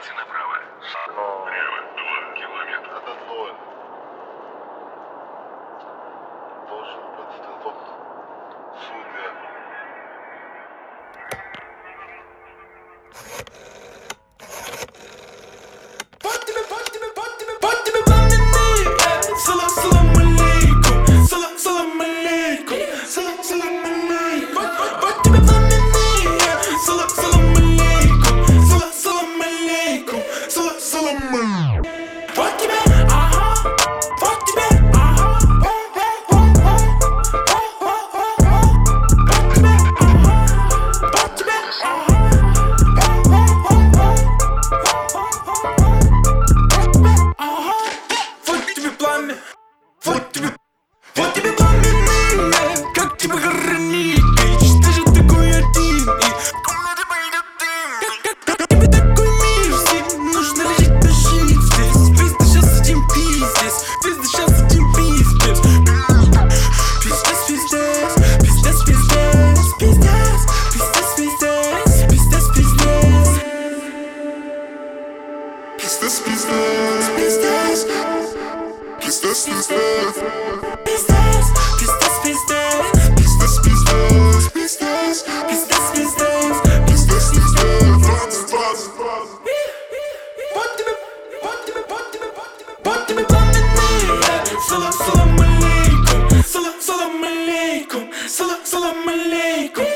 Поверните направо. Прямо 2 километра. Это 0. Должен быть стрелок. Судья. Вот тебе пламя, как тебя хоронить? Ты же такой один, и куда ты пойдет? Как тебе такой мир здесь? Нужно лежать, тащить здесь. Пизда сейчас один пиздец, пизда сейчас один пиздец. Пиздец, пиздец, пиздец, пиздец, пиздец, пиздец, пиздец, пиздец, пиздец. Пиздец, пиздец, пиздец. Пиздец, пиздец, пиздец, пиздец, пиздец, пиздец, пиздец, пиздец, пиздец, пиздец, пиздец, пиздец. Вот тебе пламенные. Салам алейкум, салам алейкум, салам алейкум.